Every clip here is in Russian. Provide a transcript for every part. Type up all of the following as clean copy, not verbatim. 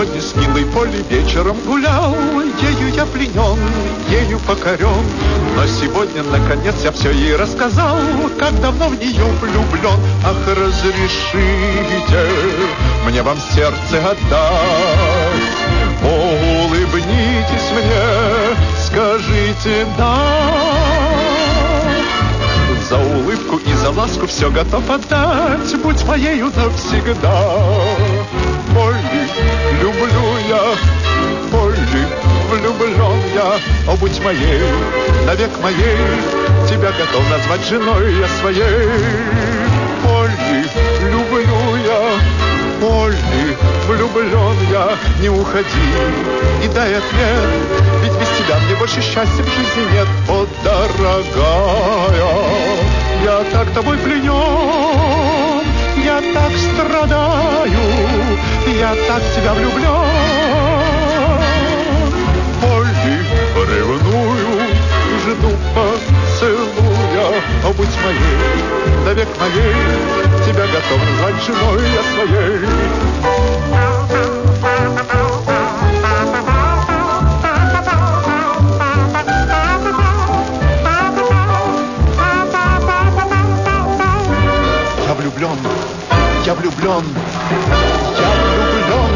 сегодня с милой Полей вечером гулял. Ею я пленен, ею покорен, но сегодня, наконец, я все ей рассказал, как давно в нее влюблен. Ах, разрешите мне вам сердце отдать, улыбнитесь мне, скажите «да». За улыбку и за ласку все готов отдать, будь моею навсегда. Полли, люблю я, Полли, влюблен я, о, будь моей, навек моей, тебя готов назвать женой я своей. Полли, люблю я, Полли, влюблен я, не уходи и дай ответ, ведь без тебя мне больше счастья в жизни нет. О, дорогая, я так тобой пленен, я так страдаю, я так в тебя влюблен. Полли, ревную, жду поцелуя, о, будь моей, навек моей, тебя готов назвать женой я своей. Я влюблен, я влюблен, я влюблен.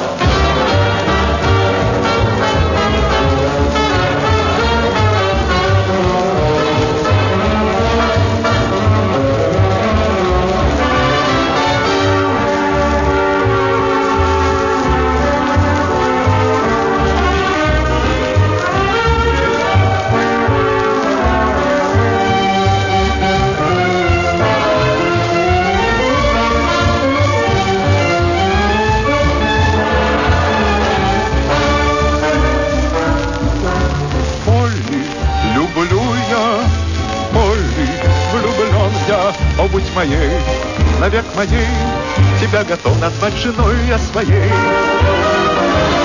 О, будь моей, навек моей, тебя готов назвать женой я своей.